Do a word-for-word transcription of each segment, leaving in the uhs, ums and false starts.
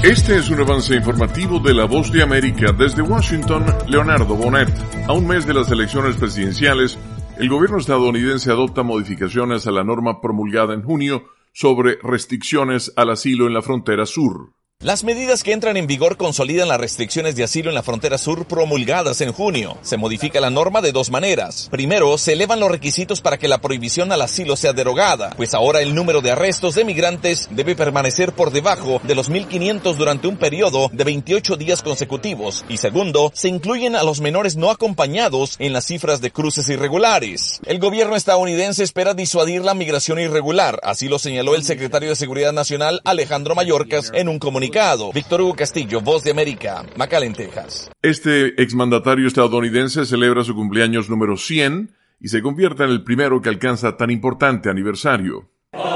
Este es un avance informativo de La Voz de América. Desde Washington, Leonardo Bonet. A un mes de las elecciones presidenciales, el gobierno estadounidense adopta modificaciones a la norma promulgada en junio sobre restricciones al asilo en la frontera sur. Las medidas que entran en vigor consolidan las restricciones de asilo en la frontera sur promulgadas en junio. Se modifica la norma de dos maneras. Primero, se elevan los requisitos para que la prohibición al asilo sea derogada, pues ahora el número de arrestos de migrantes debe permanecer por debajo de los mil quinientos durante un periodo de veintiocho días consecutivos. Y segundo, se incluyen a los menores no acompañados en las cifras de cruces irregulares. El gobierno estadounidense espera disuadir la migración irregular, así lo señaló el secretario de Seguridad Nacional Alejandro Mayorkas en un comunicado. Víctor Hugo Castillo, Voz de América, McAllen, Texas. Este exmandatario estadounidense celebra su cumpleaños número cien y se convierte en el primero que alcanza tan importante aniversario.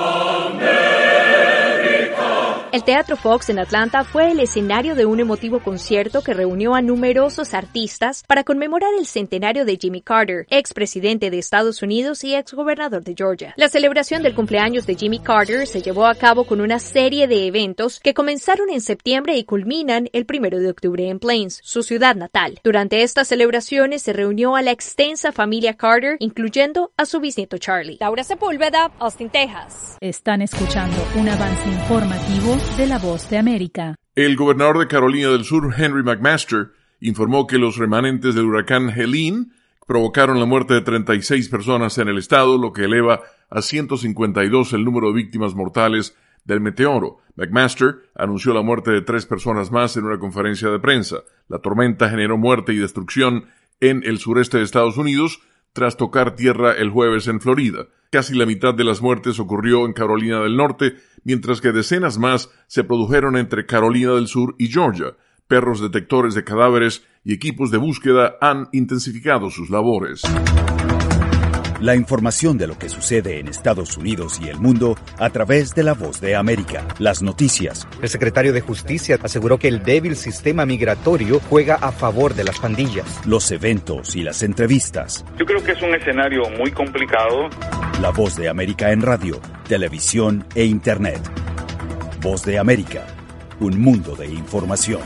El Teatro Fox en Atlanta fue el escenario de un emotivo concierto que reunió a numerosos artistas para conmemorar el centenario de Jimmy Carter, expresidente de Estados Unidos y exgobernador de Georgia. La celebración del cumpleaños de Jimmy Carter se llevó a cabo con una serie de eventos que comenzaron en septiembre y culminan el primero de octubre en Plains, su ciudad natal. Durante estas celebraciones se reunió a la extensa familia Carter, incluyendo a su bisnieto Charlie. Laura Sepúlveda, Austin, Texas. Están escuchando un avance informativo de La Voz de América. El gobernador de Carolina del Sur, Henry McMaster, informó que los remanentes del huracán Helene provocaron la muerte de treinta y seis personas en el estado, lo que eleva a ciento cincuenta y dos el número de víctimas mortales del meteoro. McMaster anunció la muerte de tres personas más en una conferencia de prensa. La tormenta generó muerte y destrucción en el sureste de Estados Unidos tras tocar tierra el jueves en Florida. Casi la mitad de las muertes ocurrió en Carolina del Norte, mientras que decenas más se produjeron entre Carolina del Sur y Georgia. Perros detectores de cadáveres y equipos de búsqueda han intensificado sus labores. La información de lo que sucede en Estados Unidos y el mundo a través de La Voz de América. Las noticias. El secretario de Justicia aseguró que el débil sistema migratorio juega a favor de las pandillas. Los eventos y las entrevistas. Yo creo que es un escenario muy complicado. La Voz de América en radio, televisión e internet. Voz de América, un mundo de información.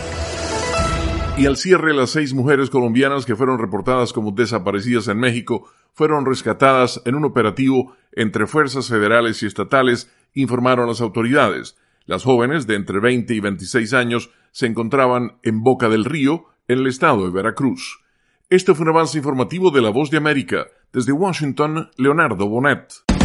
Y al cierre, las seis mujeres colombianas que fueron reportadas como desaparecidas en México fueron rescatadas en un operativo entre fuerzas federales y estatales, informaron las autoridades. Las jóvenes, de entre veinte y veintiséis años, se encontraban en Boca del Río, en el estado de Veracruz. Este fue un avance informativo de La Voz de América. Desde Washington, Leonardo Bonet.